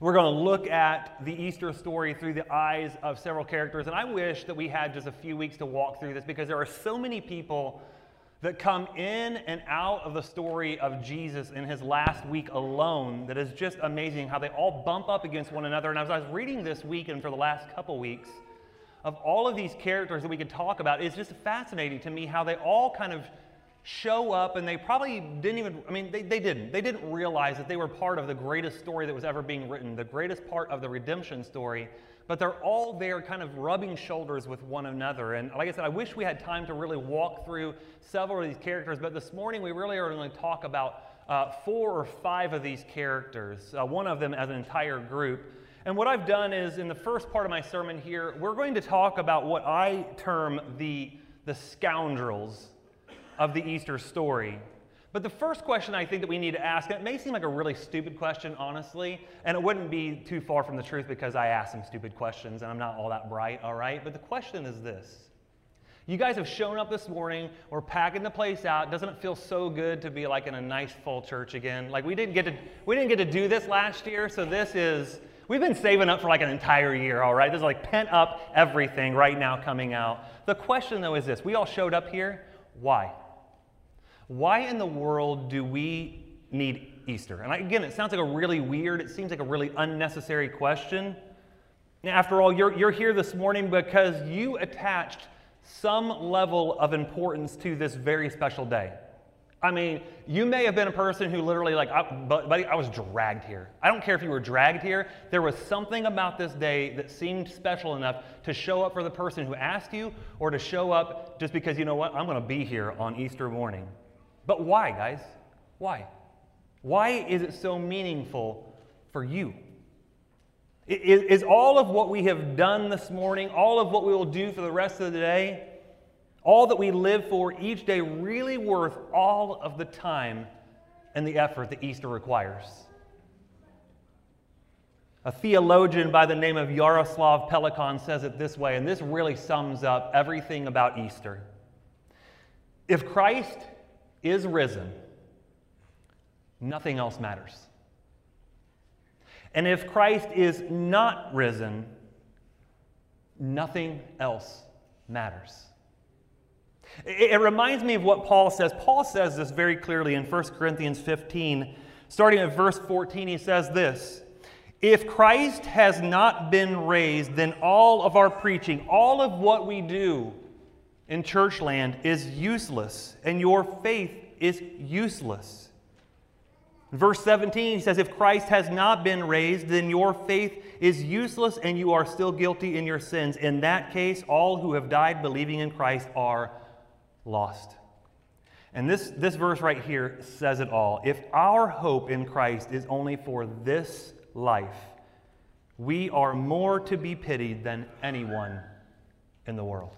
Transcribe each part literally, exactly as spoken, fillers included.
We're going to look at the Easter story through the eyes of several characters, and I wish that we had just a few weeks to walk through this because there are so many people that come in and out of the story of Jesus in his last week alone that is just amazing how they all bump up against one another. And as I was reading this week and for the last couple weeks of all of these characters that we could talk about, it's just fascinating to me how they all kind of show up, and they probably didn't even, I mean, they, they didn't. They didn't realize that they were part of the greatest story that was ever being written, the greatest part of the redemption story, but they're all there kind of rubbing shoulders with one another. And like I said, I wish we had time to really walk through several of these characters, but this morning we really are going to talk about uh, four or five of these characters, uh, one of them as an entire group. And what I've done is, in the first part of my sermon here, we're going to talk about what I term the, the scoundrels of the Easter story. But the first question I think that we need to ask, and it may seem like a really stupid question, honestly, and it wouldn't be too far from the truth because I ask some stupid questions and I'm not all that bright, all right? But the question is this. You guys have shown up this morning, we're packing the place out. Doesn't it feel so good to be like in a nice full church again? Like we didn't get to, we didn't get to do this last year, so this is, we've been saving up for like an entire year, all right? This is like pent up everything right now coming out. The question though is this, we all showed up here, why? Why in the world do we need Easter? And again, it sounds like a really weird, it seems like a really unnecessary question. After all, you're, you're here this morning because you attached some level of importance to this very special day. I mean, you may have been a person who literally like, I, buddy, I was dragged here. I don't care if you were dragged here. There was something about this day that seemed special enough to show up for the person who asked you, or to show up just because, you know what, I'm going to be here on Easter morning. But why, guys? Why? Why is it so meaningful for you? Is, is all of what we have done this morning, all of what we will do for the rest of the day, all that we live for each day really worth all of the time and the effort that Easter requires? A theologian by the name of Yaroslav Pelikan says it this way, and this really sums up everything about Easter. If Christ is risen, nothing else matters. And if Christ is not risen, nothing else matters. It, it reminds me of what Paul says. Paul says this very clearly in First Corinthians fifteen. Starting at verse fourteen, he says this, "If Christ has not been raised, then all of our preaching, all of what we do in church land is useless, and your faith is useless." In verse seventeen, he says, "If Christ has not been raised, then your faith is useless, and you are still guilty in your sins. In that case, all who have died believing in Christ are lost." And this, this verse right here says it all. If our hope in Christ is only for this life, we are more to be pitied than anyone in the world.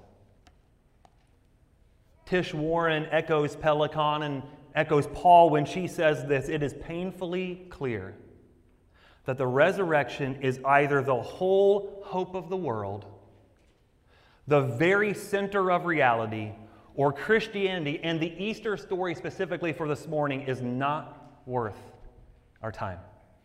Tish Warren echoes Pelikan and echoes Paul when she says this, "It is painfully clear that the resurrection is either the whole hope of the world, the very center of reality, or Christianity, and the Easter story specifically for this morning is not worth our time."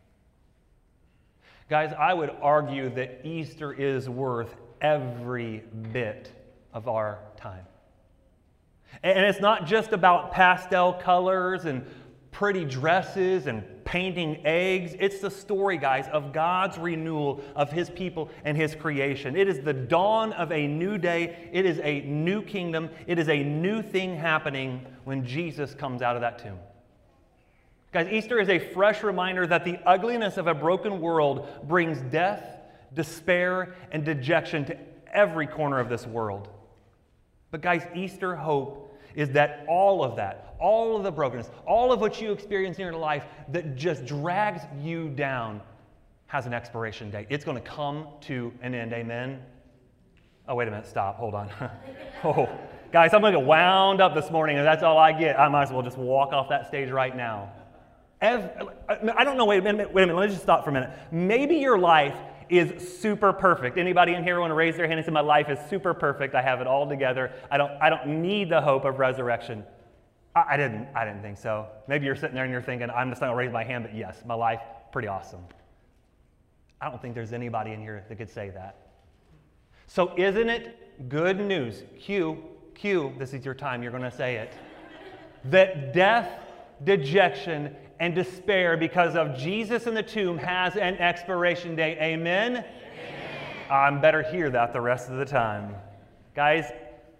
Guys, I would argue that Easter is worth every bit of our time. And it's not just about pastel colors and pretty dresses and painting eggs. It's the story, guys, of God's renewal of His people and His creation. It is the dawn of a new day. It is a new kingdom. It is a new thing happening when Jesus comes out of that tomb. Guys, Easter is a fresh reminder that the ugliness of a broken world brings death, despair, and dejection to every corner of this world. But guys, Easter hope is that all of that, all of the brokenness, all of what you experience in your life that just drags you down has an expiration date. It's going to come to an end. Amen? Oh, wait a minute. Stop. Hold on. Oh, guys, I'm going to get wound up this morning, and that's all I get. I might as well just walk off that stage right now. Every, I don't know. Wait a minute. Wait a minute. Let me just stop for a minute. Maybe your life is super perfect. Anybody in here want to raise their hand and say, "My life is super perfect. I have it all together. I don't, I don't need the hope of resurrection." I, I didn't, I didn't think so. Maybe you're sitting there and you're thinking, "I'm just not going to raise my hand," but yes, my life, pretty awesome. I don't think there's anybody in here that could say that. So isn't it good news? Q, Q, this is your time, you're going to say it. That death, dejection, and despair because of Jesus in the tomb has an expiration date. Amen? Amen. I better hear that the rest of the time. Guys,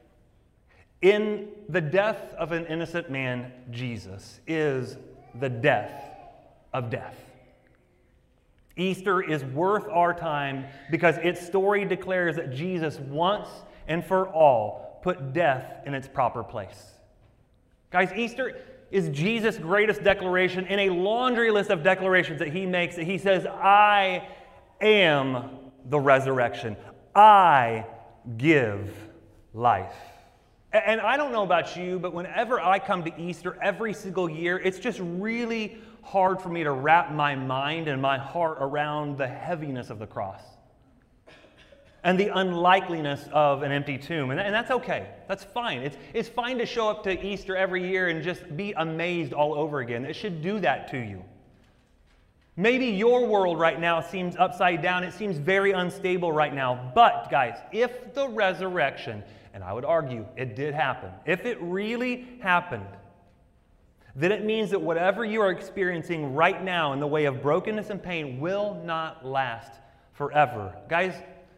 in the death of an innocent man, Jesus is the death of death. Easter is worth our time because its story declares that Jesus once and for all put death in its proper place. Guys, Easter is Jesus' greatest declaration in a laundry list of declarations that he makes. That he says, I am the resurrection. I give life. And I don't know about you, but whenever I come to Easter every single year, it's just really hard for me to wrap my mind and my heart around the heaviness of the cross and the unlikeliness of an empty tomb. And, and that's okay. That's fine. It's, it's fine to show up to Easter every year and just be amazed all over again. It should do that to you. Maybe your world right now seems upside down. It seems very unstable right now. But, guys, if the resurrection, and I would argue it did happen, if it really happened, then it means that whatever you are experiencing right now in the way of brokenness and pain will not last forever. Guys,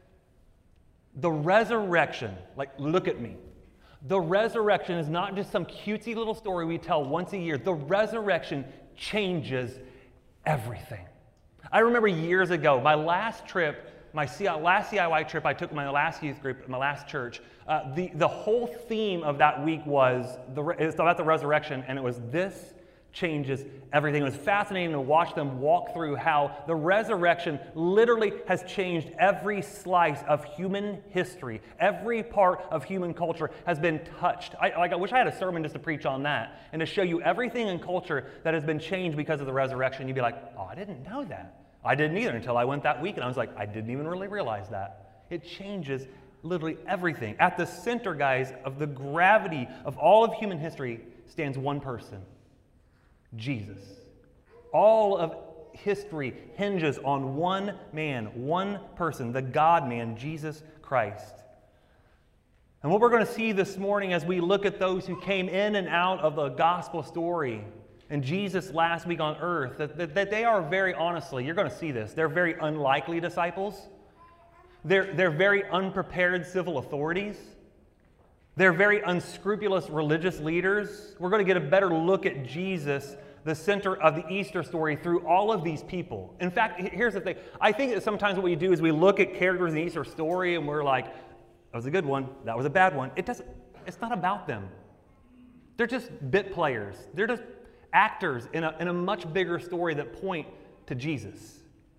the resurrection, like, look at me. The resurrection is not just some cutesy little story we tell once a year. The resurrection changes everything. I remember years ago, my last trip, my last C I Y trip I took with my last youth group, my last church, uh, the, the whole theme of that week was, the, it was about the resurrection, and it was this changes everything. It was fascinating to watch them walk through how the resurrection literally has changed every slice of human history. Every part of human culture has been touched. I, like, I wish I had a sermon just to preach on that and to show you everything in culture that has been changed because of the resurrection. You'd be like, oh, I didn't know that. I didn't either until I went that week, and I was like, I didn't even really realize that. It changes literally everything. At the center, guys, of the gravity of all of human history stands one person, Jesus. All of history hinges on one man, one person, the God-man, Jesus Christ. And what we're going to see this morning as we look at those who came in and out of the gospel story and Jesus last week on earth, that, that, that they are very honestly, you're going to see this, they're very unlikely disciples. They're, they're very unprepared civil authorities. They're very unscrupulous religious leaders. We're going to get a better look at Jesus, the center of the Easter story, through all of these people. In fact, here's the thing. I think that sometimes what we do is we look at characters in the Easter story and we're like, that was a good one, that was a bad one. It doesn't, it's not about them. They're just bit players. They're just actors in a, in a much bigger story that point to Jesus.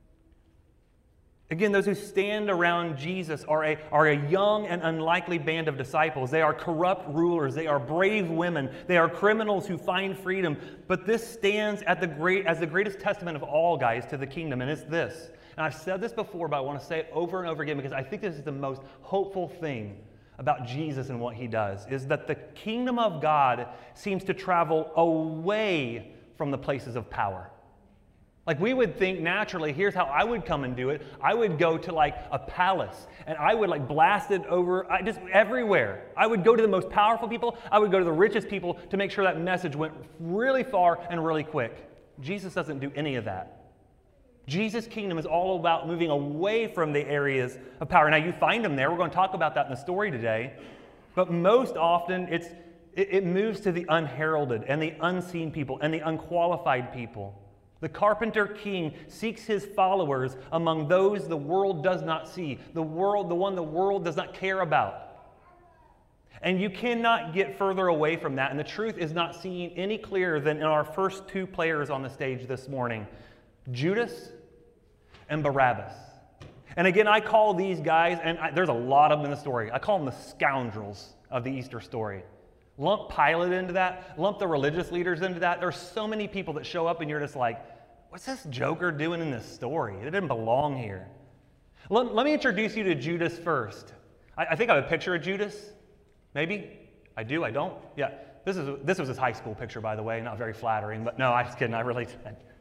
Again, those who stand around Jesus are a, are a young and unlikely band of disciples. They are corrupt rulers. They are brave women. They are criminals who find freedom. But this stands at the great, as the greatest testament of all, guys, to the kingdom, and it's this. And I've said this before, but I want to say it over and over again because I think this is the most hopeful thing about Jesus and what he does, is that the kingdom of God seems to travel away from the places of power. Like, we would think naturally, here's how I would come and do it. I would go to like a palace and I would like blast it over I just everywhere. I would go to the most powerful people. I would go to the richest people to make sure that message went really far and really quick. Jesus doesn't do any of that. Jesus' kingdom is all about moving away from the areas of power. Now, you find him there. We're going to talk about that in the story today. But most often, it's, it, it moves to the unheralded and the unseen people and the unqualified people. The carpenter king seeks his followers among those the world does not see, the world, the one the world does not care about. And you cannot get further away from that. And the truth is not seen any clearer than in our first two players on the stage this morning, Judas and Barabbas. And again, I call these guys, and I, there's a lot of them in the story, I call them the scoundrels of the Easter story. Lump Pilate into that, lump the religious leaders into that. There's so many people that show up and you're just like, what's this joker doing in this story? It didn't belong here. Let, let me introduce you to Judas first. I, I think I have a picture of Judas. Maybe? I do, I don't? Yeah, this is this was his high school picture, by the way. Not very flattering, but no, I'm just kidding. I really did.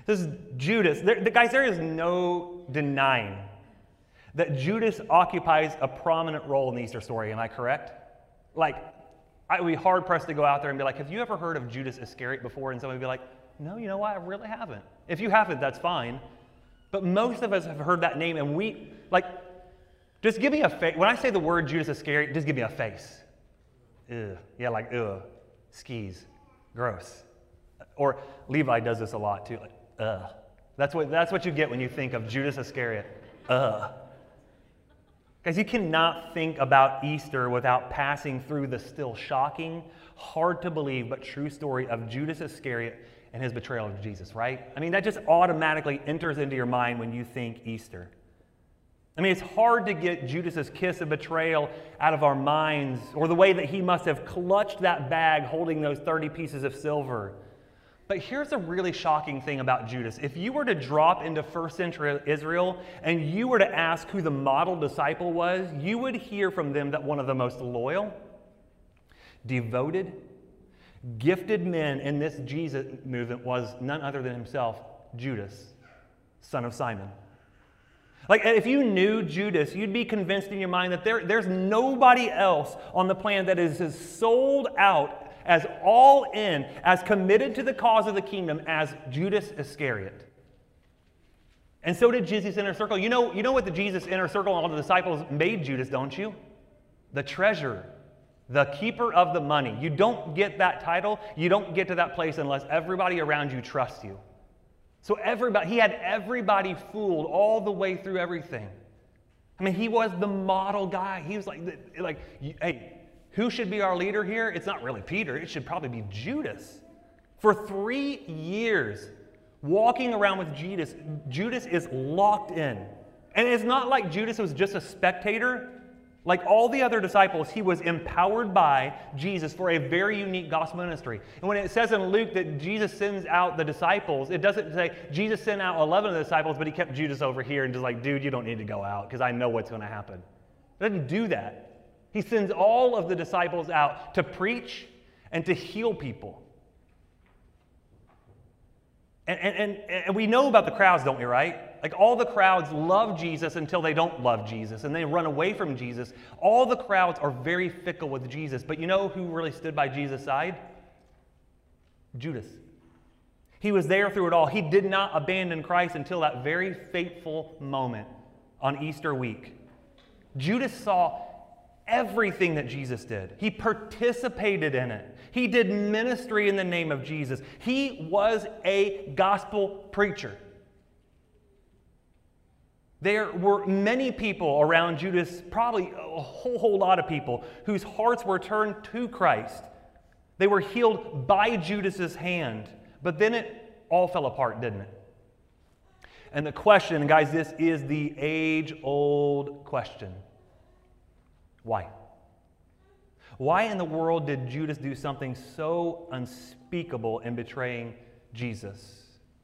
This is Judas. There, guys, there is no denying that Judas occupies a prominent role in the Easter story. Am I correct? Like, I would be hard-pressed to go out there and be like, have you ever heard of Judas Iscariot before? And somebody would be like, no, you know what? I really haven't. If you haven't, that's fine. But most of us have heard that name, and we, like, just give me a face. When I say the word Judas Iscariot, just give me a face. Ugh. Yeah, like, ugh. Skis. Gross. Or Levi does this a lot, too. Like, ugh. That's what, that's what you get when you think of Judas Iscariot. Ugh. Guys, you cannot think about Easter without passing through the still shocking, hard to believe, but true story of Judas Iscariot and his betrayal of Jesus, right? I mean, that just automatically enters into your mind when you think Easter. I mean, it's hard to get Judas's kiss of betrayal out of our minds, or the way that he must have clutched that bag holding those thirty pieces of silver. But here's a really shocking thing about Judas. If you were to drop into first century Israel and you were to ask who the model disciple was, you would hear from them that one of the most loyal, devoted, gifted men in this Jesus movement was none other than himself, Judas, son of Simon. Like, if you knew Judas, you'd be convinced in your mind that there, there's nobody else on the planet that is as sold out, as all in, as committed to the cause of the kingdom as Judas Iscariot. And so did Jesus' inner circle. You know, you know what the Jesus inner circle and all the disciples made Judas, don't you? The treasurer, the keeper of the money. You don't get that title, you don't get to that place unless everybody around you trusts you. So everybody, he had everybody fooled all the way through everything. I mean, he was the model guy. He was like, like, hey, who should be our leader here? It's not really Peter. It should probably be Judas. For three years, walking around with Judas, Judas is locked in. And it's not like Judas was just a spectator. Like all the other disciples, he was empowered by Jesus for a very unique gospel ministry. And when it says in Luke that Jesus sends out the disciples, it doesn't say Jesus sent out eleven of the disciples, but he kept Judas over here and just like, dude, you don't need to go out because I know what's going to happen. It doesn't do that. He sends all of the disciples out to preach and to heal people. And, and, and we know about the crowds, don't we, right? Like all the crowds love Jesus until they don't love Jesus and they run away from Jesus. All the crowds are very fickle with Jesus. But you know who really stood by Jesus' side? Judas. He was there through it all. He did not abandon Christ until that very fateful moment on Easter week. Judas saw everything that Jesus did. He participated in it. He did ministry in the name of Jesus. He was a gospel preacher. There were many people around Judas, probably a whole, whole lot of people, whose hearts were turned to Christ. They were healed by Judas's hand. But then it all fell apart, didn't it? And the question, guys, this is the age-old question. Why? Why in the world did Judas do something so unspeakable in betraying Jesus?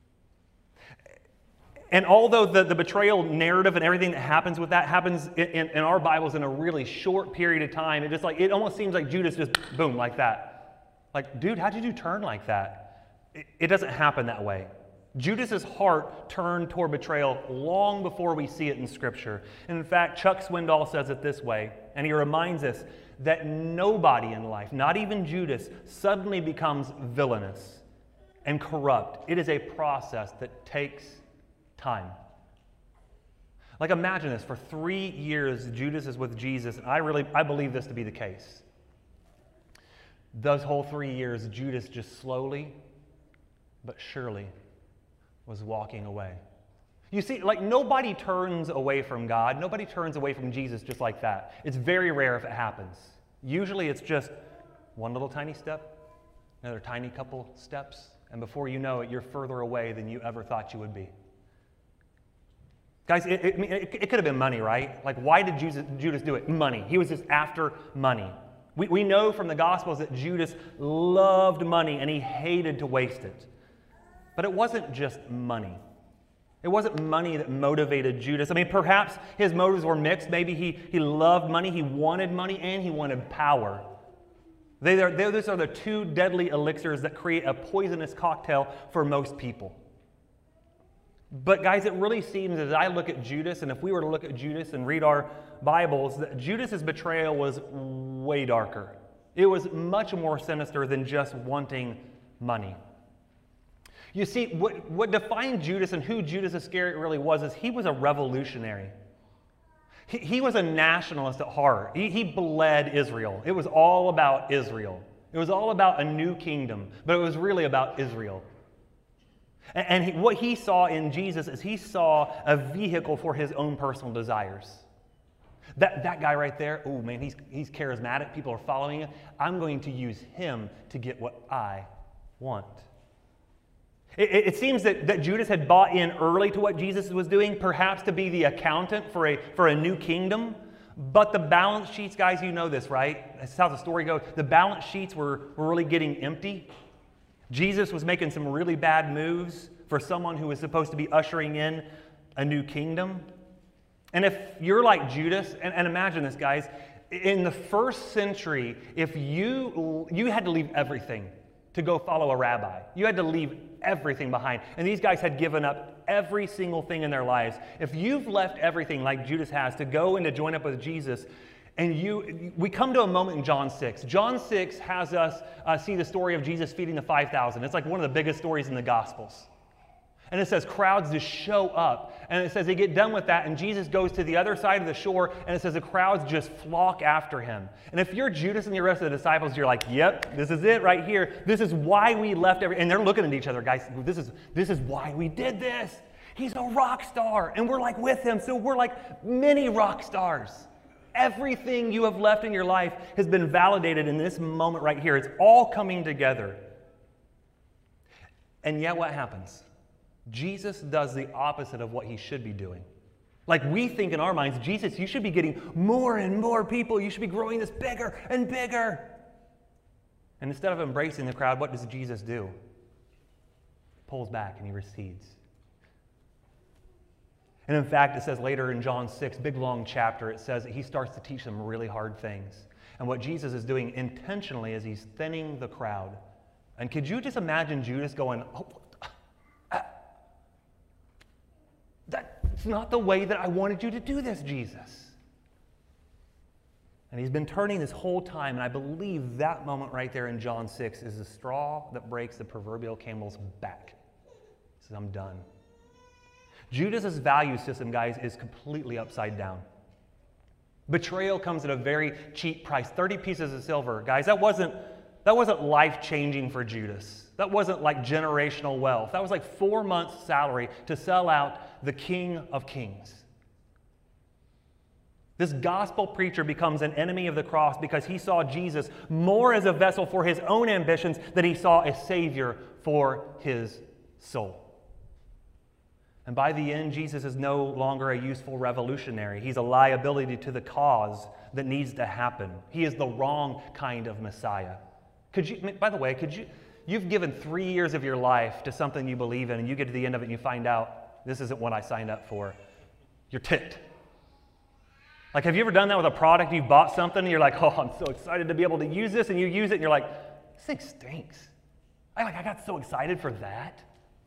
And although the, the betrayal narrative and everything that happens with that happens in, in, in our Bibles in a really short period of time, it just like it almost seems like Judas just boom like that. Like, dude, how did you turn like that? It, it doesn't happen that way. Judas's heart turned toward betrayal long before we see it in Scripture. And in fact, Chuck Swindoll says it this way, and he reminds us that nobody in life, not even Judas, suddenly becomes villainous and corrupt. It is a process that takes time. Like imagine this, for three years Judas is with Jesus, and I really, I believe this to be the case. Those whole three years, Judas just slowly but surely was walking away. You see, like nobody turns away from God. Nobody turns away from Jesus just like that. It's very rare if it happens. Usually it's just one little tiny step, another tiny couple steps, and before you know it, you're further away than you ever thought you would be. Guys, it, it, it, it could have been money, right? Like why did Judas, Judas do it? Money. He was just after money. We, we know from the Gospels that Judas loved money and he hated to waste it. But it wasn't just money. It wasn't money that motivated Judas. I mean, perhaps his motives were mixed. Maybe he, he loved money, he wanted money, and he wanted power. They are, those are the two deadly elixirs that create a poisonous cocktail for most people. But guys, it really seems as I look at Judas, and if we were to look at Judas and read our Bibles, that Judas's betrayal was way darker. It was much more sinister than just wanting money. You see, what, what defined Judas and who Judas Iscariot really was is he was a revolutionary. He, he was a nationalist at heart. He, he bled Israel. It was all about Israel. It was all about a new kingdom, but it was really about Israel. And, and he, what he saw in Jesus is he saw a vehicle for his own personal desires. That, that guy right there, oh man, he's, he's charismatic. People are following him. I'm going to use him to get what I want. It, it, it seems that, that Judas had bought in early to what Jesus was doing, perhaps to be the accountant for a, for a new kingdom. But the balance sheets, guys, you know this, right? That's how the story goes. The balance sheets were, were really getting empty. Jesus was making some really bad moves for someone who was supposed to be ushering in a new kingdom. And if you're like Judas, and, and imagine this, guys, in the first century, if you, you had to leave everything to go follow a rabbi. You had to leave everything behind. And these guys had given up every single thing in their lives. If you've left everything like Judas has to go and to join up with Jesus, and you, we come to a moment in John six. John six has us uh, see the story of Jesus feeding the five thousand. It's like one of the biggest stories in the Gospels. And it says crowds just show up. And it says they get done with that, and Jesus goes to the other side of the shore, and it says the crowds just flock after him. And if you're Judas and the rest of the disciples, you're like, yep, this is it right here. This is why we left every... And they're looking at each other, guys, this is, this is why we did this. He's a rock star, and we're like with him, so we're like many rock stars. Everything you have left in your life has been validated in this moment right here. It's all coming together. And yet what happens? Jesus does the opposite of what he should be doing. Like we think in our minds, Jesus, you should be getting more and more people. You should be growing this bigger and bigger. And instead of embracing the crowd, what does Jesus do? He pulls back and he recedes. And in fact, it says later in John six, big long chapter, it says that he starts to teach them really hard things. And what Jesus is doing intentionally is he's thinning the crowd. And could you just imagine Judas going, oh, that's not the way that I wanted you to do this, Jesus. And he's been turning this whole time, and I believe that moment right there in John six is the straw that breaks the proverbial camel's back. He says, I'm done. Judas's value system, guys, is completely upside down. Betrayal comes at a very cheap price, thirty pieces of silver. Guys, that wasn't, that wasn't life-changing for Judas. That wasn't like generational wealth. That was like four months' salary to sell out the King of Kings. This gospel preacher becomes an enemy of the cross because he saw Jesus more as a vessel for his own ambitions than he saw a savior for his soul. And by the end, Jesus is no longer a useful revolutionary. He's a liability to the cause that needs to happen. He is the wrong kind of Messiah. Could you, by the way, could you, you've given three years of your life to something you believe in, and you get to the end of it and you find out, this isn't what I signed up for. You're ticked. Like, have you ever done that with a product? You bought something and you're like, oh, I'm so excited to be able to use this, and you use it and you're like, this thing stinks. I, like, I got so excited for that.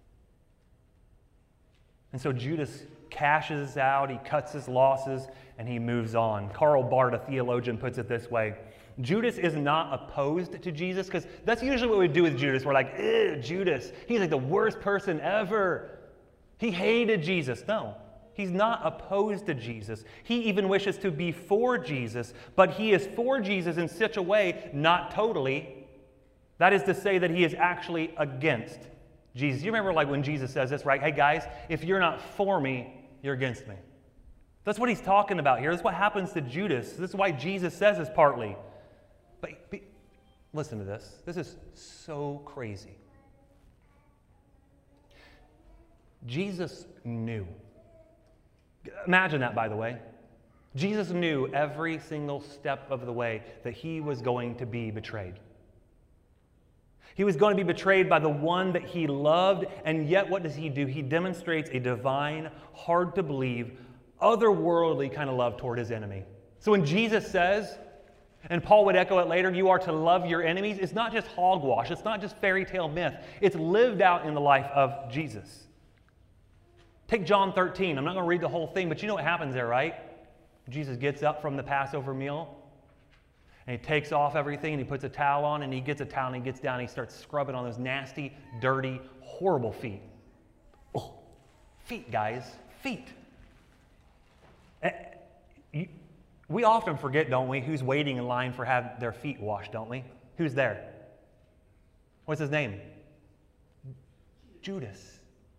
And so Judas cashes out, he cuts his losses, and he moves on. Karl Barth, a theologian, puts it this way. Judas is not opposed to Jesus, because that's usually what we do with Judas. We're like, ew, Judas, he's like the worst person ever. He hated Jesus. No, he's not opposed to Jesus. He even wishes to be for Jesus, but he is for Jesus in such a way, not totally. That is to say that he is actually against Jesus. You remember like when Jesus says this, right? Hey guys, if you're not for me, you're against me. That's what he's talking about here. That's what happens to Judas. This is why Jesus says this partly. But, but listen to this. This is so crazy. Jesus knew. Imagine that, by the way. Jesus knew every single step of the way that he was going to be betrayed. He was going to be betrayed by the one that he loved, and yet what does he do? He demonstrates a divine, hard-to-believe, otherworldly kind of love toward his enemy. So when Jesus says, and Paul would echo it later, you are to love your enemies, it's not just hogwash, it's not just fairy tale myth, it's lived out in the life of Jesus. Take John thirteen. I'm not going to read the whole thing, but you know what happens there, right? Jesus gets up from the Passover meal, and he takes off everything, and he puts a towel on, and he gets a towel, and he gets down, and he starts scrubbing on those nasty, dirty, horrible feet. Oh, feet, guys, feet. We often forget, don't we, who's waiting in line for have their feet washed, don't we? Who's there? What's his name? Judas.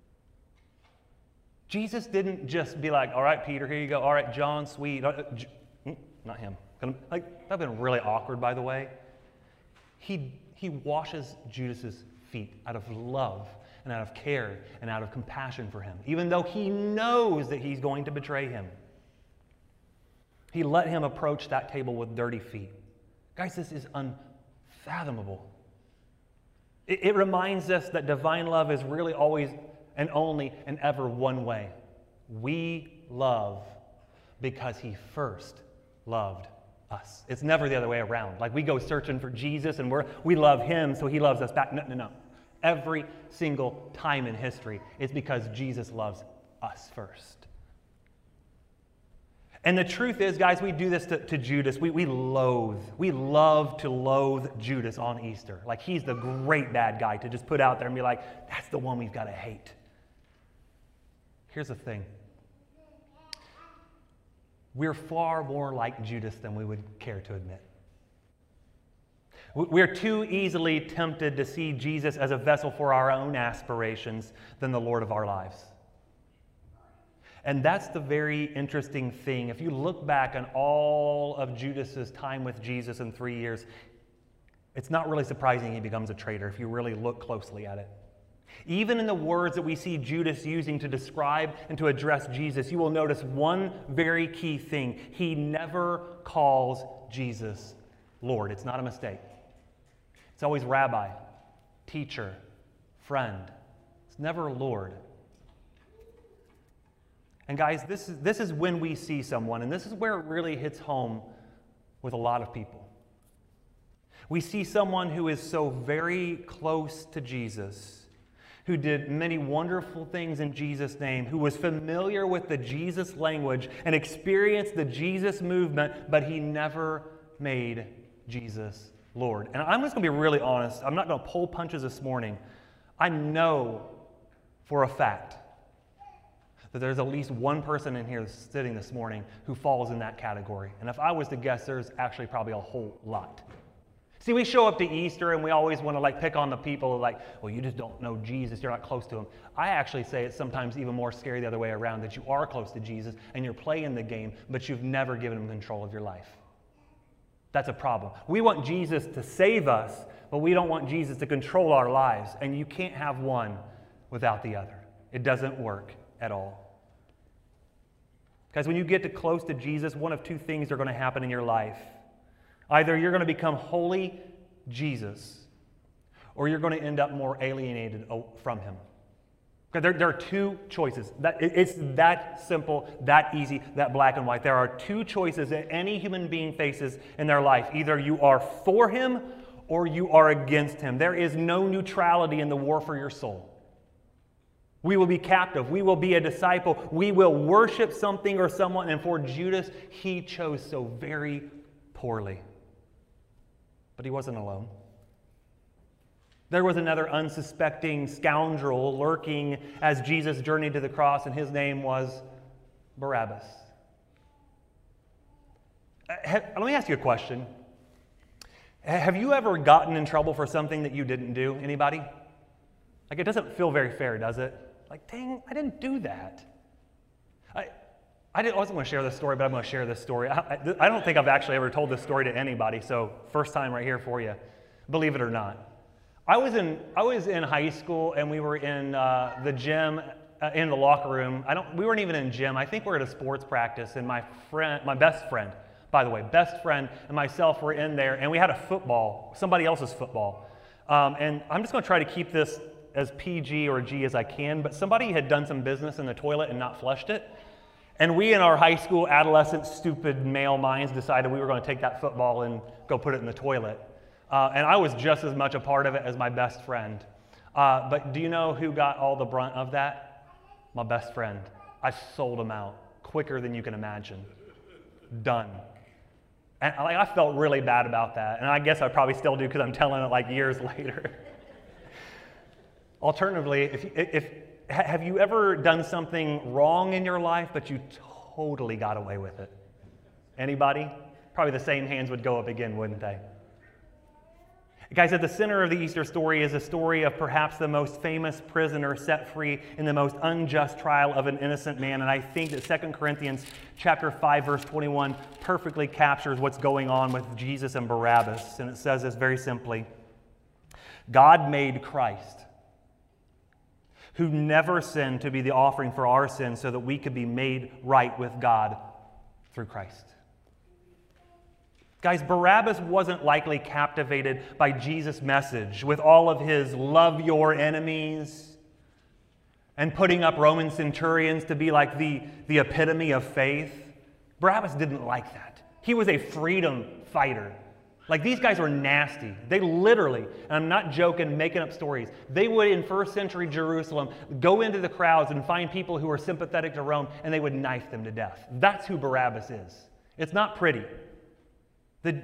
Jesus didn't just be like, all right, Peter, here you go. All right, John, sweet. Uh, J- Not him. Like, that'd been really awkward, by the way. He, he washes Judas's feet out of love and out of care and out of compassion for him, even though he knows that he's going to betray him. He let him approach that table with dirty feet. Guys, this is unfathomable. It, it reminds us that divine love is really always and only and ever one way. We love because he first loved us. It's never the other way around. Like we go searching for Jesus and we're, we love him, so he loves us back. No, no, no. Every single time in history, it's because Jesus loves us first. And the truth is, guys, we do this to, to Judas. We, we loathe, we love to loathe Judas on Easter. Like he's the great bad guy to just put out there and be like, that's the one we've got to hate. Here's the thing. We're far more like Judas than we would care to admit. We're too easily tempted to see Jesus as a vessel for our own aspirations than the Lord of our lives. And that's the very interesting thing. If you look back on all of Judas's time with Jesus in three years, it's not really surprising he becomes a traitor if you really look closely at it. Even in the words that we see Judas using to describe and to address Jesus, you will notice one very key thing. He never calls Jesus Lord. It's not a mistake. It's always rabbi, teacher, friend. It's never Lord. And guys, this is, this is when we see someone, and this is where it really hits home with a lot of people. We see someone who is so very close to Jesus, who did many wonderful things in Jesus' name, who was familiar with the Jesus language and experienced the Jesus movement, but he never made Jesus Lord. And I'm just going to be really honest. I'm not going to pull punches this morning. I know for a fact that there's at least one person in here sitting this morning who falls in that category. And if I was to guess, there's actually probably a whole lot. See, we show up to Easter and we always want to like pick on the people like, well, you just don't know Jesus, you're not close to him. I actually say it's sometimes even more scary the other way around, that you are close to Jesus and you're playing the game, but you've never given him control of your life. That's a problem. We want Jesus to save us, but we don't want Jesus to control our lives. And you can't have one without the other. It doesn't work at all. Guys, when you get too close to Jesus, one of two things are going to happen in your life. Either you're going to become wholly Jesus, or you're going to end up more alienated from him. There, there are two choices. That, it's that simple, that easy, that black and white. There are two choices that any human being faces in their life. Either you are for him or you are against him. There is no neutrality in the war for your soul. We will be captive. We will be a disciple. We will worship something or someone. And for Judas, he chose so very poorly. But he wasn't alone. There was another unsuspecting scoundrel lurking as Jesus journeyed to the cross, and his name was Barabbas. Let me ask you a question. Have you ever gotten in trouble for something that you didn't do? Anybody? Like, it doesn't feel very fair, does it? Like, dang, I didn't do that. I, I, didn't, I wasn't going to share this story, but I'm going to share this story. I, I, I don't think I've actually ever told this story to anybody, so first time right here for you, believe it or not. I was in I was in high school, and we were in uh, the gym, uh, in the locker room. I don't. We weren't even in gym. I think we were at a sports practice, and my friend, my best friend, by the way, best friend, and myself were in there, and we had a football, somebody else's football. Um, and I'm just going to try to keep this as P G or G as I can. But somebody had done some business in the toilet and not flushed it, and we, in our high school, adolescent, stupid male minds, decided we were going to take that football and go put it in the toilet. Uh, and I was just as much a part of it as my best friend. Uh, but do you know who got all the brunt of that? my best friend. I sold him out quicker than you can imagine. Done. And like, I felt really bad about that. And I guess I probably still do because I'm telling it like years later. Alternatively, if, if have you ever done something wrong in your life, but you totally got away with it? Anybody? Probably the same hands would go up again, wouldn't they? Guys, at the center of the Easter story is a story of perhaps the most famous prisoner set free in the most unjust trial of an innocent man. And I think that Second Corinthians chapter five, verse twenty-one perfectly captures what's going on with Jesus and Barabbas. And it says this very simply: God made Christ, who never sinned, to be the offering for our sins so that we could be made right with God through Christ. Guys, Barabbas wasn't likely captivated by Jesus' message with all of his love your enemies and putting up Roman centurions to be like the, the epitome of faith. Barabbas didn't like that. He was a freedom fighter. Like, these guys were nasty. They literally, and I'm not joking, making up stories, they would, in first century Jerusalem, go into the crowds and find people who were sympathetic to Rome, and they would knife them to death. That's who Barabbas is. It's not pretty. The,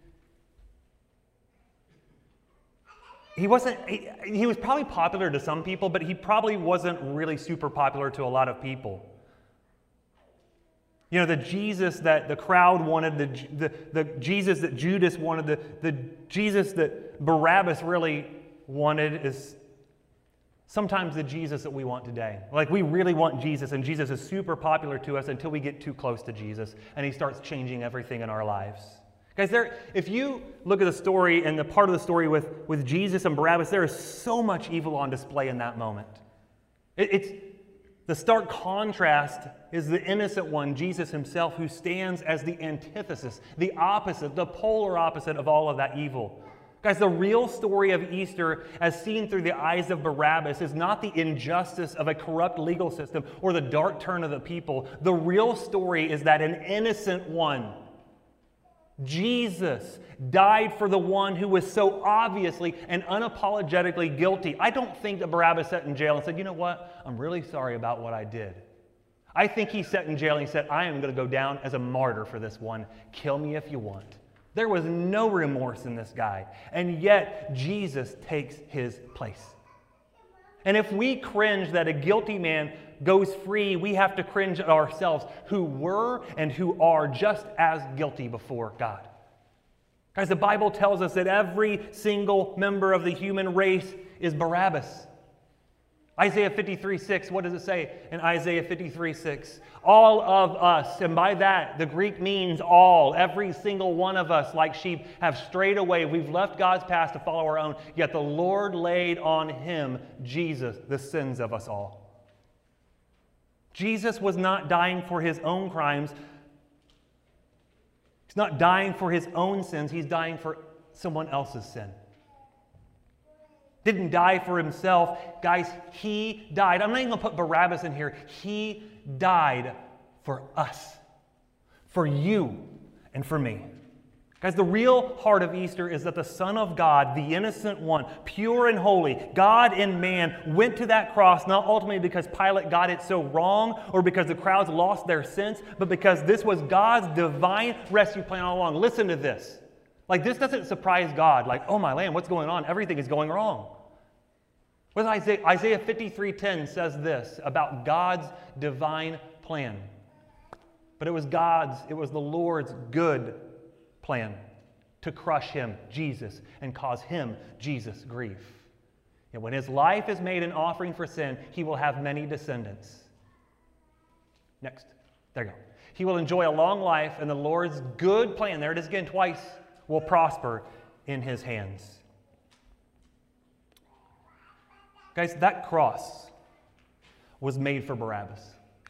he wasn't, he, he was probably popular to some people, but he probably wasn't really super popular to a lot of people. You know, the Jesus that the crowd wanted, the, the, the Jesus that Judas wanted, the, the Jesus that Barabbas really wanted is sometimes the Jesus that we want today. Like, we really want Jesus, and Jesus is super popular to us until we get too close to Jesus, and he starts changing everything in our lives. Guys, there, if you look at the story and the part of the story with, with Jesus and Barabbas, there is so much evil on display in that moment. It, it's the stark contrast is the innocent one, Jesus himself, who stands as the antithesis, the opposite, the polar opposite of all of that evil. Guys, the real story of Easter, as seen through the eyes of Barabbas, is not the injustice of a corrupt legal system or the dark turn of the people. The real story is that an innocent one, Jesus, died for the one who was so obviously and unapologetically guilty. I don't think that Barabbas sat in jail and said, you know what, I'm really sorry about what I did. I think he sat in jail and he said, I am going to go down as a martyr for this one. Kill me if you want. There was no remorse in this guy. And yet, Jesus takes his place. And if we cringe that a guilty man goes free, we have to cringe at ourselves, who were and who are just as guilty before God. Guys, the Bible tells us that every single member of the human race is Barabbas. Isaiah fifty-three six, what does it say in Isaiah fifty-three six? All of us, and by that, the Greek means all, every single one of us, like sheep, have strayed away. We've left God's path to follow our own, yet the Lord laid on him, Jesus, the sins of us all. Jesus was not dying for his own crimes. He's not dying for his own sins. He's dying for someone else's sin. Didn't die for himself. Guys, he died. I'm not even going to put Barabbas in here. He died for us, for you, and for me. Guys, the real heart of Easter is that the Son of God, the innocent one, pure and holy, God and man, went to that cross, not ultimately because Pilate got it so wrong or because the crowds lost their sense, but because this was God's divine rescue plan all along. Listen to this. Like, this doesn't surprise God. Like, oh my land, what's going on? Everything is going wrong. What does Isaiah, Isaiah fifty-three ten says this about God's divine plan. But it was God's, it was the Lord's good plan to crush him, Jesus, and cause him, Jesus, grief. And when his life is made an offering for sin, he will have many descendants. Next. There you go. He will enjoy a long life, and the Lord's good plan, there it is again twice, will prosper in his hands. Guys, that cross was made for Barabbas.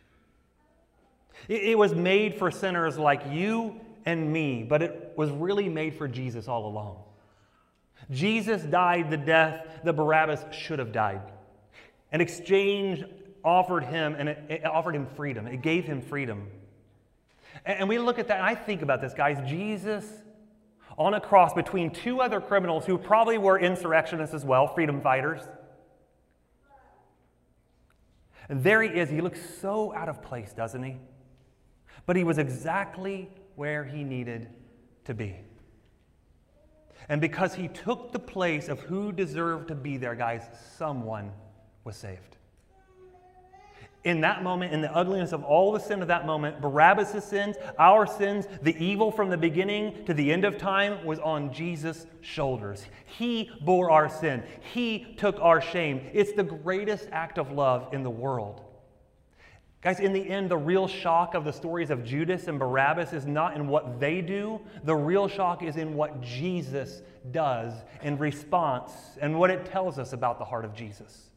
It, it was made for sinners like you and me, but it was really made for Jesus all along. Jesus died the death that Barabbas should have died. An exchange offered him, and it, it offered him freedom. It gave him freedom. And, and we look at that, and I think about this, guys. Jesus on a cross between two other criminals who probably were insurrectionists as well, freedom fighters. And there he is. He looks so out of place, doesn't he? But he was exactly where he needed to be. And because he took the place of who deserved to be there, guys, someone was saved. In that moment, in the ugliness of all the sin of that moment, Barabbas' sins, our sins, the evil from the beginning to the end of time was on Jesus' shoulders. He bore our sin. He took our shame. It's the greatest act of love in the world. Guys, in the end, the real shock of the stories of Judas and Barabbas is not in what they do. The real shock is in what Jesus does in response and what it tells us about the heart of Jesus.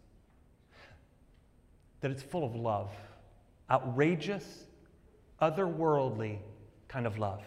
That it's full of love, outrageous, otherworldly kind of love.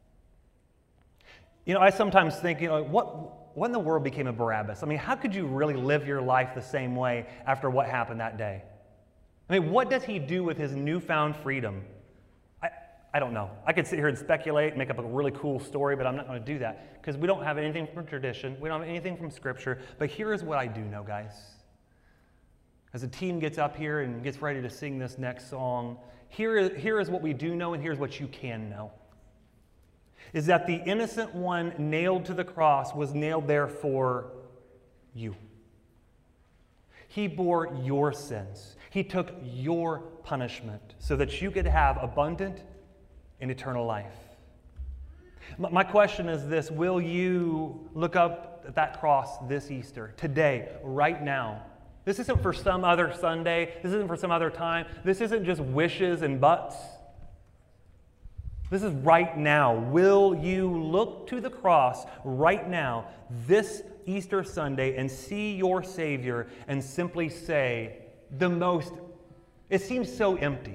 You know, I sometimes think, you know, what, what in the world became of Barabbas? I mean, how could you really live your life the same way after what happened that day? I mean, what does he do with his newfound freedom? I, I don't know. I could sit here and speculate, make up a really cool story, but I'm not going to do that because we don't have anything from tradition. We don't have anything from Scripture. But here is what I do know, guys. As the team gets up here and gets ready to sing this next song, here is, here is what we do know and here's what you can know. Is that the innocent one nailed to the cross was nailed there for you. He bore your sins. He took your punishment so that you could have abundant and eternal life. My question is this: will you look up at that cross this Easter, today, right now? This isn't for some other Sunday. This isn't for some other time. This isn't just wishes and buts. This is right now. Will you look to the cross right now, this Easter Sunday, and see your Savior and simply say the most, it seems so empty,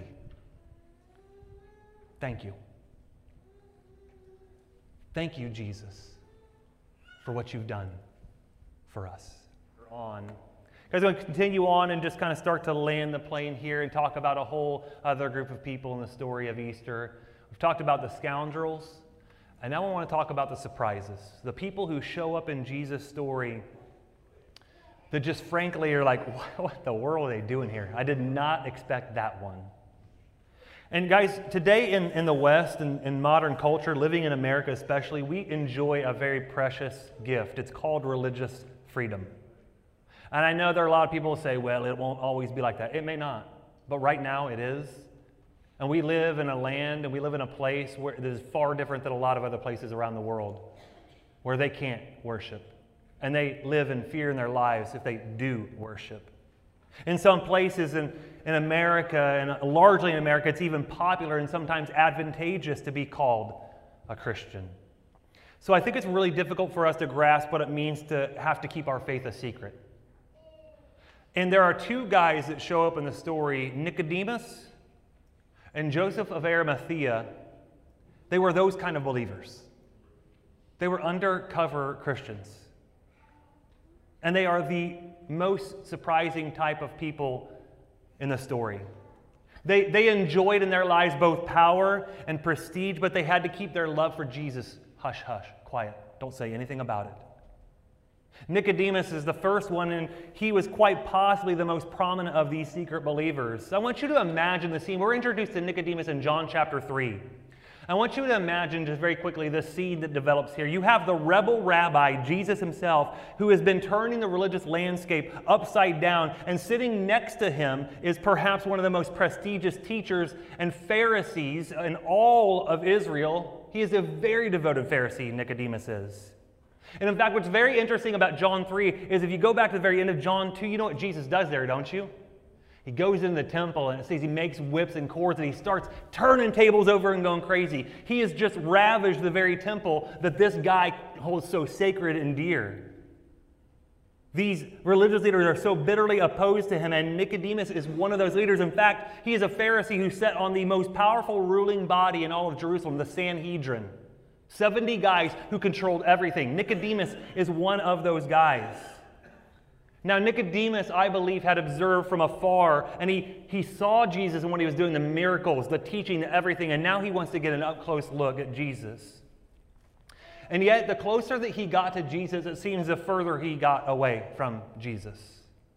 thank you. Thank you, Jesus, for what you've done for us. We're on. Guys, I'm going to continue on and just kind of start to land the plane here and talk about a whole other group of people in the story of Easter. We've talked about the scoundrels, and now I want to talk about the surprises. The people who show up in Jesus' story that just frankly are like, what the world are they doing here? I did not expect that one. And guys, today in, in the West and in, in modern culture, living in America especially, we enjoy a very precious gift. It's called religious freedom. And I know there are a lot of people who say, well, it won't always be like that. It may not, but right now it is. And we live in a land and we live in a place where it is far different than a lot of other places around the world where they can't worship. And they live in fear in their lives if they do worship. In some places in, in America, and largely in America, it's even popular and sometimes advantageous to be called a Christian. So I think it's really difficult for us to grasp what it means to have to keep our faith a secret. And there are two guys that show up in the story, Nicodemus and Joseph of Arimathea. They were those kind of believers. They were undercover Christians. And they are the most surprising type of people in the story. They, they enjoyed in their lives both power and prestige, but they had to keep their love for Jesus hush, hush, quiet. Don't say anything about it. Nicodemus is the first one, and he was quite possibly the most prominent of these secret believers. I want you to imagine the scene. We're introduced to Nicodemus in John chapter three. I want you to imagine just very quickly the scene that develops here. You have the rebel rabbi, Jesus himself, who has been turning the religious landscape upside down, and sitting next to him is perhaps one of the most prestigious teachers and Pharisees in all of Israel. He is a very devoted Pharisee, Nicodemus is. And in fact, what's very interesting about John three is if you go back to the very end of John two, you know what Jesus does there, don't you? He goes into the temple and it says he makes whips and cords and he starts turning tables over and going crazy. He has just ravaged the very temple that this guy holds so sacred and dear. These religious leaders are so bitterly opposed to him, and Nicodemus is one of those leaders. In fact, he is a Pharisee who sat on the most powerful ruling body in all of Jerusalem, the Sanhedrin. seventy guys who controlled everything. Nicodemus is one of those guys. Now, Nicodemus, I believe, had observed from afar, and he, he saw Jesus and what he was doing, the miracles, the teaching, the everything, and now he wants to get an up-close look at Jesus. And yet, the closer that he got to Jesus, it seems the further he got away from Jesus.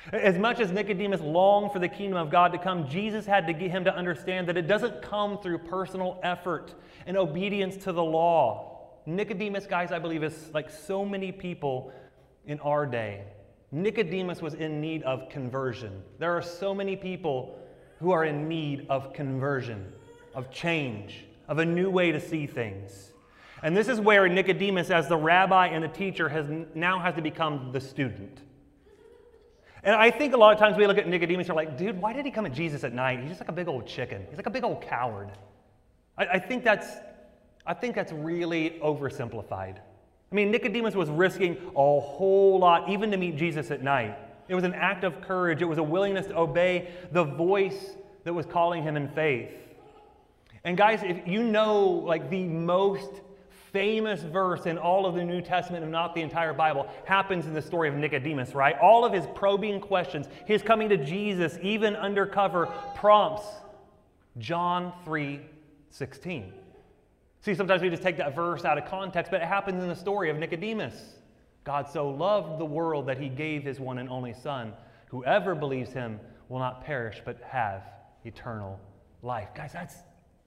As much as Nicodemus longed for the kingdom of God to come, Jesus had to get him to understand that it doesn't come through personal effort and obedience to the law. Nicodemus, guys, I believe is like so many people in our day. Nicodemus was in need of conversion. There are so many people who are in need of conversion, of change, of a new way to see things. And this is where Nicodemus, as the rabbi and the teacher, has now has to become the student. And I think a lot of times we look at Nicodemus and we're like, dude, why did he come at Jesus at night? He's just like a big old chicken. He's like a big old coward. I, I think that's, I think that's really oversimplified. I mean, Nicodemus was risking a whole lot, even to meet Jesus at night. It was an act of courage. It was a willingness to obey the voice that was calling him in faith. And guys, if you know, like the most famous verse in all of the New Testament, and not the entire Bible, happens in the story of Nicodemus, right? All of his probing questions, his coming to Jesus, even undercover, prompts John three sixteen. See, sometimes we just take that verse out of context, but it happens in the story of Nicodemus. God so loved the world that he gave his one and only Son. Whoever believes him will not perish, but have eternal life. Guys, that's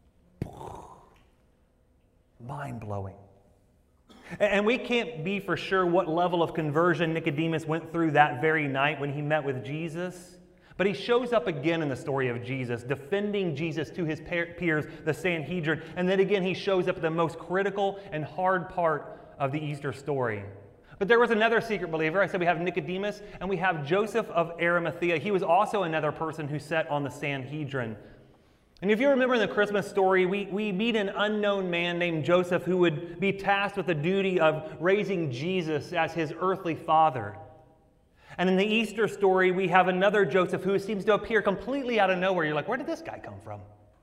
mind-blowing. And we can't be for sure what level of conversion Nicodemus went through that very night when he met with Jesus. But he shows up again in the story of Jesus, defending Jesus to his peers, the Sanhedrin. And then again, he shows up at the most critical and hard part of the Easter story. But there was another secret believer. I said we have Nicodemus, and we have Joseph of Arimathea. He was also another person who sat on the Sanhedrin. And if you remember in the Christmas story, we, we meet an unknown man named Joseph who would be tasked with the duty of raising Jesus as his earthly father. And in the Easter story, we have another Joseph who seems to appear completely out of nowhere. You're like, where did this guy come from?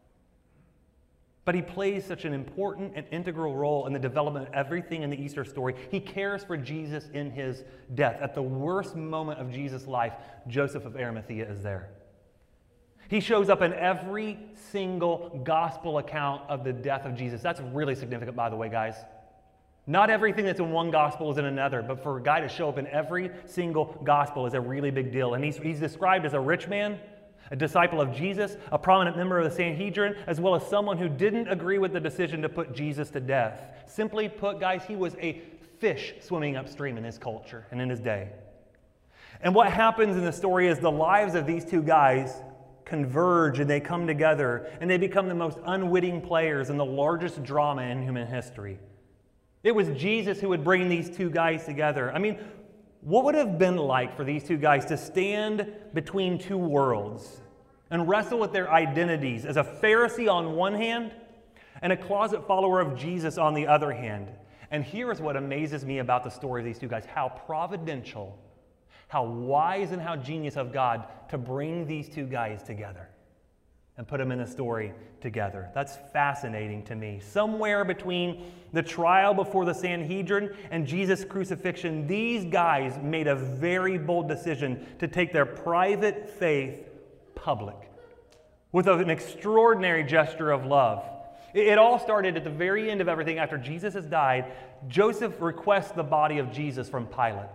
But he plays such an important and integral role in the development of everything in the Easter story. He cares for Jesus in his death. At the worst moment of Jesus' life, Joseph of Arimathea is there. He shows up in every single gospel account of the death of Jesus. That's really significant, by the way, guys. Not everything that's in one gospel is in another, but for a guy to show up in every single gospel is a really big deal. And he's, he's described as a rich man, a disciple of Jesus, a prominent member of the Sanhedrin, as well as someone who didn't agree with the decision to put Jesus to death. Simply put, guys, he was a fish swimming upstream in his culture and in his day. And what happens in the story is the lives of these two guys converge and they come together and they become the most unwitting players in the largest drama in human history. It was Jesus who would bring these two guys together. I mean, what would it have been like for these two guys to stand between two worlds and wrestle with their identities as a Pharisee on one hand and a closet follower of Jesus on the other hand? And here is what amazes me about the story of these two guys, how providential, how wise and how genius of God to bring these two guys together and put them in the story together. That's fascinating to me. Somewhere between the trial before the Sanhedrin and Jesus' crucifixion, these guys made a very bold decision to take their private faith public with an extraordinary gesture of love. It all started at the very end of everything. After Jesus has died, Joseph requests the body of Jesus from Pilate.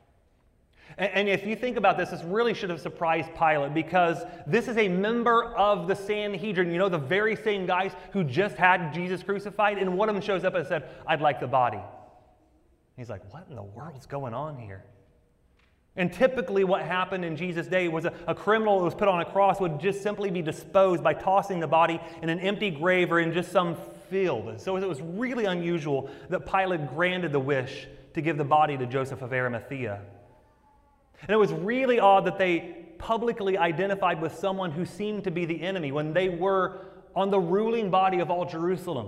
And if you think about this, this really should have surprised Pilate, because this is a member of the Sanhedrin, you know, the very same guys who just had Jesus crucified, and one of them shows up and said, I'd like the body. He's like, what in the world's going on here? And typically what happened in Jesus' day was a, a criminal that was put on a cross would just simply be disposed by tossing the body in an empty grave or in just some field. So it was really unusual that Pilate granted the wish to give the body to Joseph of Arimathea. And it was really odd that they publicly identified with someone who seemed to be the enemy when they were on the ruling body of all Jerusalem.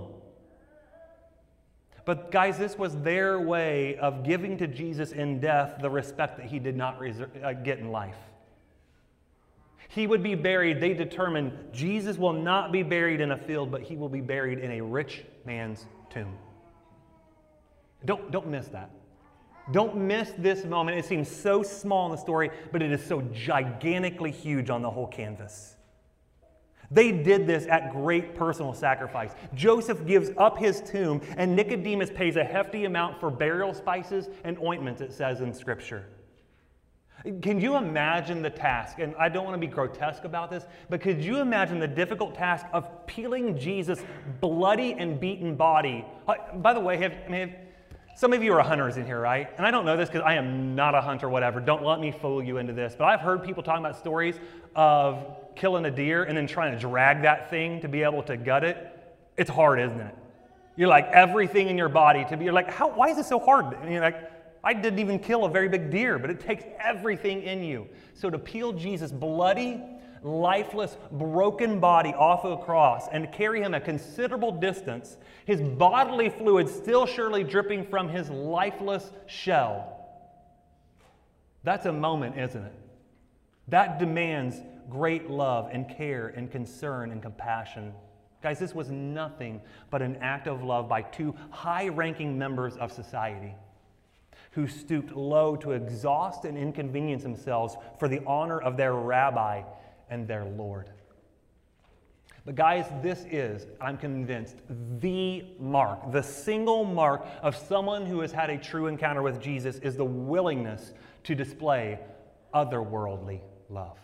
But guys, this was their way of giving to Jesus in death the respect that he did not get in life. He would be buried, they determined Jesus will not be buried in a field, but he will be buried in a rich man's tomb. Don't, don't miss that. Don't miss this moment. It seems so small in the story, but it is so gigantically huge on the whole canvas. They did this at great personal sacrifice. Joseph gives up his tomb, and Nicodemus pays a hefty amount for burial spices and ointments, it says in Scripture. Can you imagine the task? And I don't want to be grotesque about this, but could you imagine the difficult task of peeling Jesus' bloody and beaten body? Uh, by the way, have, I mean, have, some of you are hunters in here, right? And I don't know this because I am not a hunter, whatever. Don't let me fool you into this. But I've heard people talking about stories of killing a deer and then trying to drag that thing to be able to gut it. It's hard, isn't it? You're like everything in your body to be, you're like, how, why is it so hard? And you're like, I didn't even kill a very big deer, but it takes everything in you. So to peel Jesus' bloody, lifeless, broken body off of a cross and to carry him a considerable distance, his bodily fluids still surely dripping from his lifeless shell. That's a moment, isn't it? That demands great love and care and concern and compassion. Guys, this was nothing but an act of love by two high-ranking members of society who stooped low to exhaust and inconvenience themselves for the honor of their rabbi and their Lord. But guys, this is, I'm convinced, the mark, the single mark of someone who has had a true encounter with Jesus is the willingness to display otherworldly love.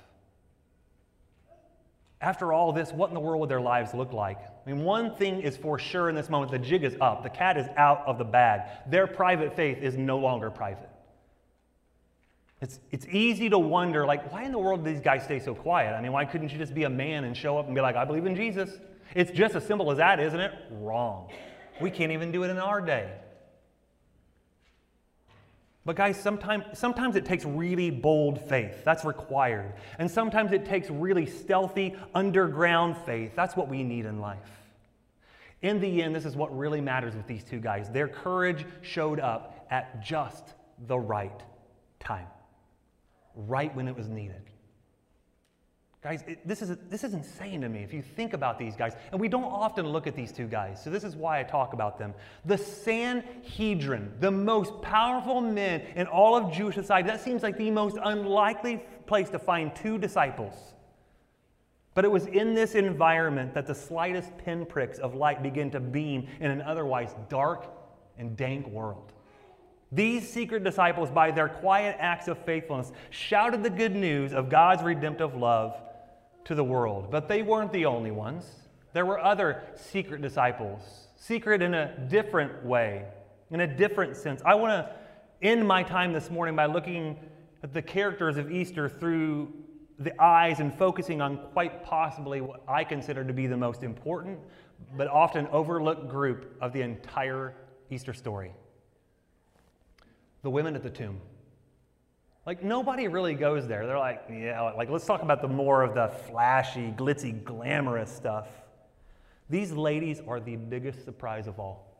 After all this, what in the world would their lives look like? I mean, one thing is for sure in this moment, the jig is up. The cat is out of the bag. Their private faith is no longer private. It's, it's easy to wonder, like, why in the world do these guys stay so quiet? I mean, why couldn't you just be a man and show up and be like, I believe in Jesus? It's just as simple as that, isn't it? Wrong. We can't even do it in our day. But guys, sometimes, sometimes it takes really bold faith. That's required. And sometimes it takes really stealthy, underground faith. That's what we need in life. In the end, this is what really matters with these two guys. Their courage showed up at just the right time. Right when it was needed. Guys, it, this is this is insane to me if you think about these guys. And we don't often look at these two guys, so this is why I talk about them. The Sanhedrin, the most powerful men in all of Jewish society, that seems like the most unlikely place to find two disciples. But it was in this environment that the slightest pinpricks of light begin to beam in an otherwise dark and dank world. These secret disciples, by their quiet acts of faithfulness, shouted the good news of God's redemptive love to the world. But they weren't the only ones. There were other secret disciples, secret in a different way, in a different sense. I want to end my time this morning by looking at the characters of Easter through the eyes and focusing on quite possibly what I consider to be the most important, but often overlooked group of the entire Easter story. The women at the tomb. Like, nobody really goes there. They're like, yeah, like, let's talk about the more of the flashy, glitzy, glamorous stuff. These ladies are the biggest surprise of all.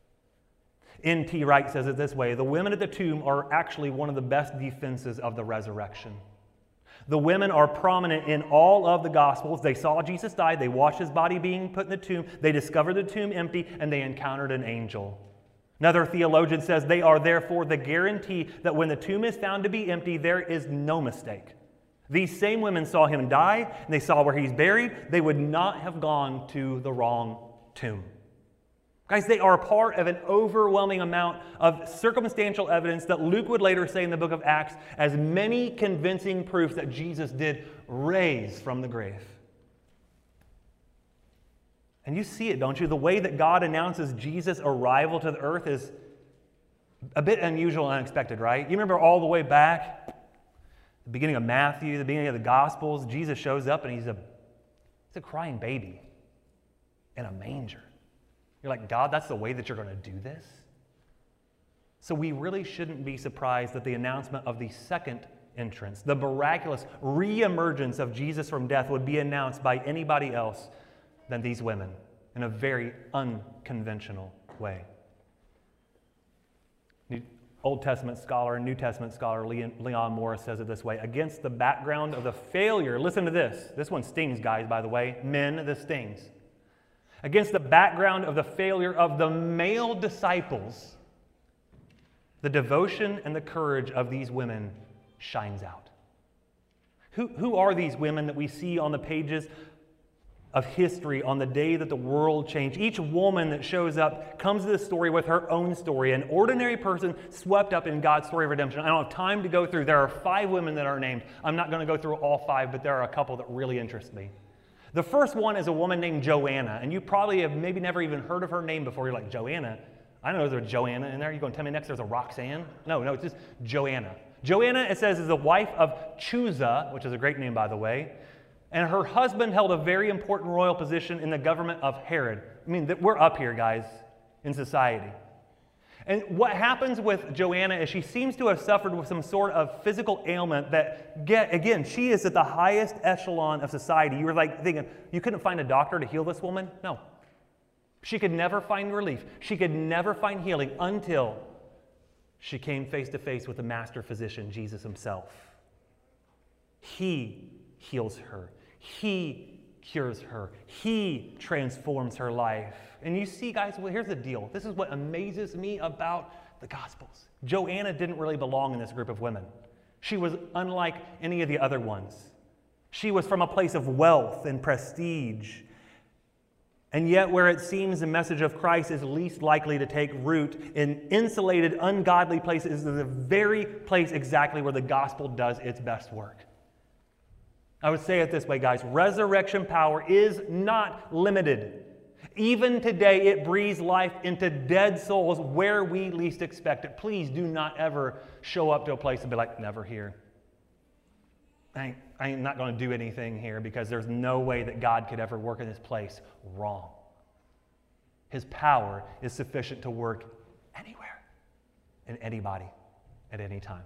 N T Wright says it this way: the women at the tomb are actually one of the best defenses of the resurrection. The women are prominent in all of the Gospels. They saw Jesus die, they watched his body being put in the tomb, they discovered the tomb empty, and they encountered an angel. Another theologian says they are therefore the guarantee that when the tomb is found to be empty, there is no mistake. These same women saw him die, and they saw where he's buried. They would not have gone to the wrong tomb. Guys, they are part of an overwhelming amount of circumstantial evidence that Luke would later say in the book of Acts as many convincing proofs that Jesus did raise from the grave. And you see it, don't you? The way that God announces Jesus' arrival to the earth is a bit unusual and unexpected, right? You remember all the way back, the beginning of Matthew, the beginning of the Gospels, Jesus shows up and he's a, he's a crying baby in a manger. You're like, God, that's the way that you're going to do this? So we really shouldn't be surprised that the announcement of the second entrance, the miraculous reemergence of Jesus from death, would be announced by anybody else than these women in a very unconventional way. Old Testament scholar and New Testament scholar Leon Morris says it this way: against the background of the failure, listen to this, this one stings, guys, by the way, men, this stings. Against the background of the failure of the male disciples, the devotion and the courage of these women shines out. Who, who are these women that we see on the pages of history on the day that the world changed. Each woman that shows up comes to this story with her own story, an ordinary person swept up in God's story of redemption. I don't have time to go through. There are five women that are named. I'm not going to go through all five, but there are a couple that really interest me. The first one is a woman named Joanna, and you probably have maybe never even heard of her name before. You're like, Joanna? I know there's a Joanna in there. You're going to tell me next there's a Roxanne? No, no, it's just Joanna. Joanna, it says, is the wife of Chuza, which is a great name, by the way. And her husband held a very important royal position in the government of Herod. I mean, we're up here, guys, in society. And what happens with Joanna is she seems to have suffered with some sort of physical ailment that, get, again, she is at the highest echelon of society. You were like thinking, you couldn't find a doctor to heal this woman? No. She could never find relief. She could never find healing until she came face to face with the master physician, Jesus himself. He heals her. He cures her. He transforms her life. And you see, guys, well, here's the deal. This is what amazes me about the Gospels. Joanna didn't really belong in this group of women. She was unlike any of the other ones. She was from a place of wealth and prestige. And yet, where it seems the message of Christ is least likely to take root in insulated, ungodly places, is the very place exactly where the gospel does its best work. I would say it this way, guys. Resurrection power is not limited. Even today, it breathes life into dead souls where we least expect it. Please do not ever show up to a place and be like, never here. I ain't, I ain't not going to do anything here because there's no way that God could ever work in this place. Wrong. His power is sufficient to work anywhere, in anybody, at any time.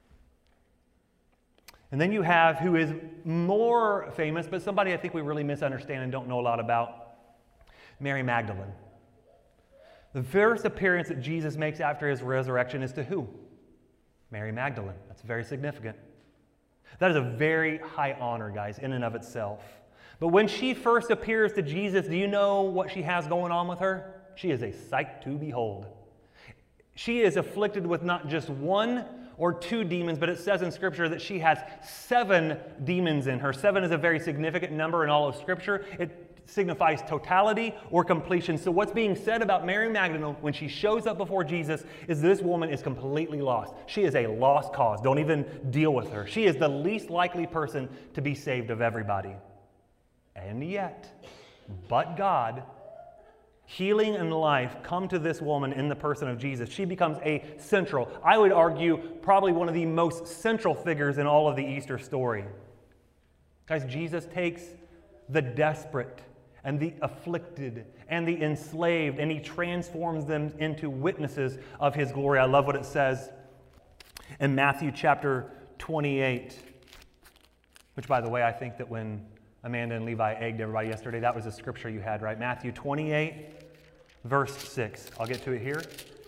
And then you have who is more famous, but somebody I think we really misunderstand and don't know a lot about, Mary Magdalene. The first appearance that Jesus makes after his resurrection is to who? Mary Magdalene. That's very significant. That is a very high honor, guys, in and of itself. But when she first appears to Jesus, do you know what she has going on with her? She is a sight to behold. She is afflicted with not just one or two demons, but it says in Scripture that she has seven demons in her. Seven is a very significant number in all of Scripture. It signifies totality or completion. So what's being said about Mary Magdalene when she shows up before Jesus is this woman is completely lost. She is a lost cause. Don't even deal with her. She is the least likely person to be saved of everybody. And yet, but God, healing and life come to this woman in the person of Jesus. She becomes a central, I would argue, probably one of the most central figures in all of the Easter story. Guys, Jesus takes the desperate and the afflicted and the enslaved, and he transforms them into witnesses of his glory. I love what it says in Matthew chapter twenty-eight, which, by the way, I think that when Amanda and Levi egged everybody yesterday, that was the scripture you had, right? Matthew twenty-eight, verse six. I'll get to it here.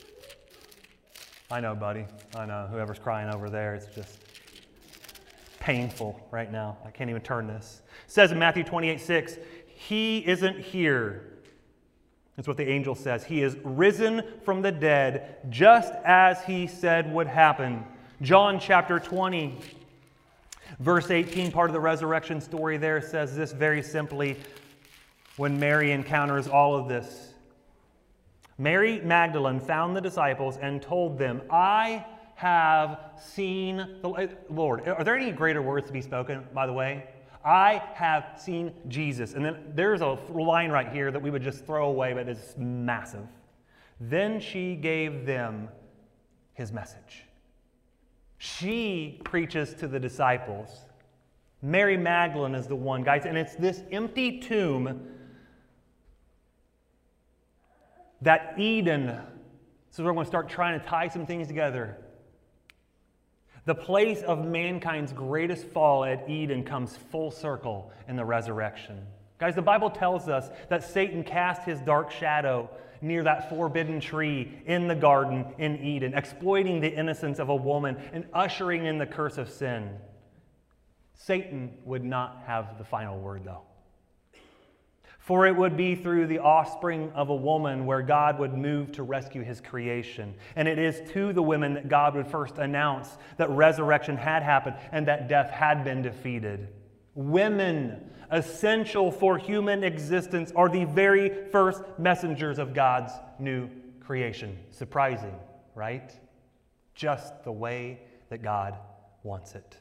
I know, buddy. I know. Whoever's crying over there, it's just painful right now. I can't even turn this. It says in Matthew twenty-eight, six, he isn't here. That's what the angel says. He is risen from the dead, just as he said would happen. John chapter twenty, verse eighteen, part of the resurrection story there says this very simply when Mary encounters all of this. Mary Magdalene found the disciples and told them, I have seen the Lord. Are there any greater words to be spoken, by the way? I have seen Jesus. And then there's a line right here that we would just throw away, but it's massive. Then she gave them his message. She preaches to the disciples. Mary Magdalene is the one, guys, and it's this empty tomb that Eden, so we're going to start trying to tie some things together. The place of mankind's greatest fall at Eden comes full circle in the resurrection. Guys, the Bible tells us that Satan cast his dark shadow near that forbidden tree in the garden in Eden, exploiting the innocence of a woman and ushering in the curse of sin. Satan would not have the final word, though. For it would be through the offspring of a woman where God would move to rescue his creation. And it is to the women that God would first announce that resurrection had happened and that death had been defeated. Women, essential for human existence, are the very first messengers of God's new creation. Surprising, right? Just the way that God wants it.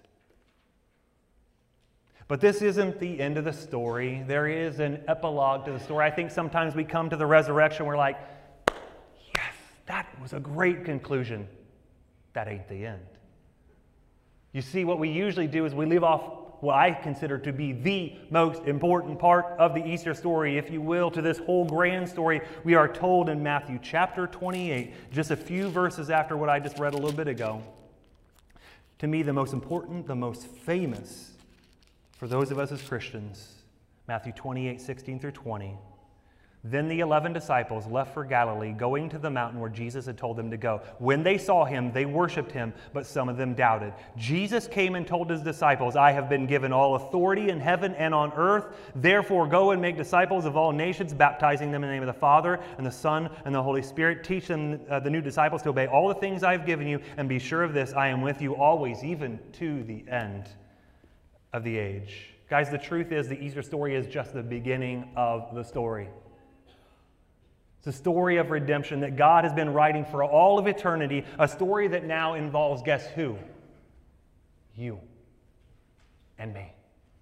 But this isn't the end of the story. There is an epilogue to the story. I think sometimes we come to the resurrection, we're like, yes, that was a great conclusion. That ain't the end. You see, what we usually do is we leave off what I consider to be the most important part of the Easter story, if you will, to this whole grand story. We are told in Matthew chapter twenty-eight, just a few verses after what I just read a little bit ago. To me, the most important, the most famous for those of us as Christians, Matthew twenty-eight, sixteen through twenty. Then the eleven disciples left for Galilee, going to the mountain where Jesus had told them to go. When they saw him, they worshipped him, but some of them doubted. Jesus came and told his disciples, I have been given all authority in heaven and on earth. Therefore, go and make disciples of all nations, baptizing them in the name of the Father and the Son and the Holy Spirit. Teach them, uh, the new disciples, to obey all the things I have given you, and be sure of this, I am with you always, even to the end of the age. Guys, the truth is the Easter story is just the beginning of the story. It's a story of redemption that God has been writing for all of eternity, a story that now involves, guess who? You and me.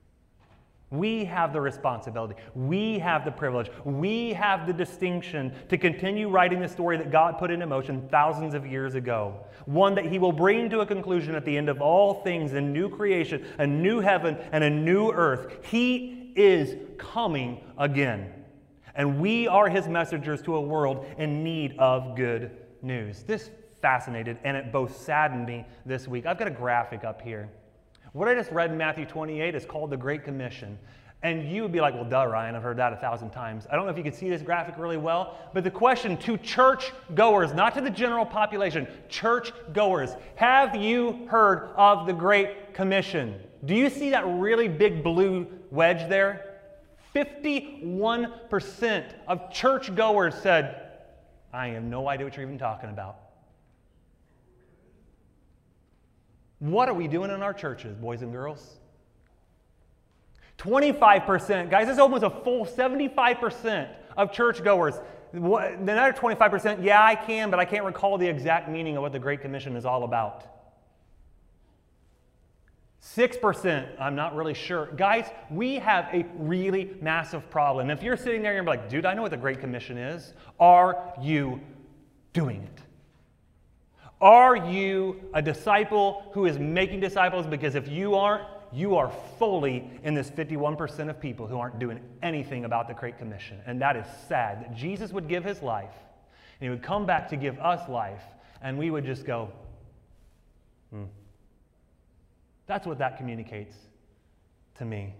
We have the responsibility. We have the privilege. We have the distinction to continue writing the story that God put into motion thousands of years ago. One that he will bring to a conclusion at the end of all things, a new creation, a new heaven, and a new earth. He is coming again. And we are his messengers to a world in need of good news. This fascinated and it both saddened me this week. I've got a graphic up here. What I just read in Matthew twenty-eight is called the Great Commission. And you would be like, well, duh, Ryan, I've heard that a thousand times. I don't know if you can see this graphic really well, but the question to church goers, not to the general population, church goers, have you heard of the Great Commission? Do you see that really big blue wedge there? fifty-one percent of churchgoers said, I have no idea what you're even talking about. What are we doing in our churches, boys and girls? twenty-five percent, guys, this is almost a full seventy-five percent of churchgoers. The other twenty-five percent, yeah, I can, but I can't recall the exact meaning of what the Great Commission is all about. six percent, I'm not really sure. Guys, we have a really massive problem. And if you're sitting there and you're like, dude, I know what the Great Commission is. Are you doing it? Are you a disciple who is making disciples? Because if you aren't, you are fully in this fifty-one percent of people who aren't doing anything about the Great Commission. And that is sad, that Jesus would give his life, and he would come back to give us life, and we would just go, hmm. That's what that communicates to me.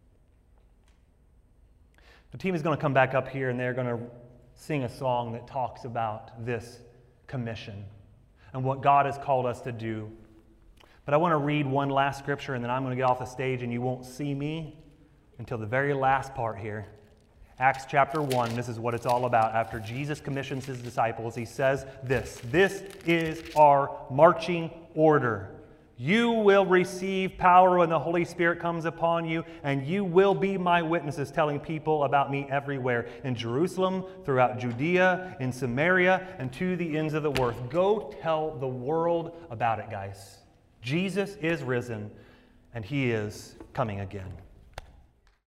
The team is going to come back up here and they're going to sing a song that talks about this commission and what God has called us to do. But I want to read one last scripture and then I'm going to get off the stage and you won't see me until the very last part here. Acts chapter one, this is what it's all about. After Jesus commissions his disciples, he says this, this is our marching order. You will receive power when the Holy Spirit comes upon you, and you will be my witnesses, telling people about me everywhere, in Jerusalem, throughout Judea, in Samaria, and to the ends of the earth. Go tell the world about it, guys. Jesus is risen, and he is coming again.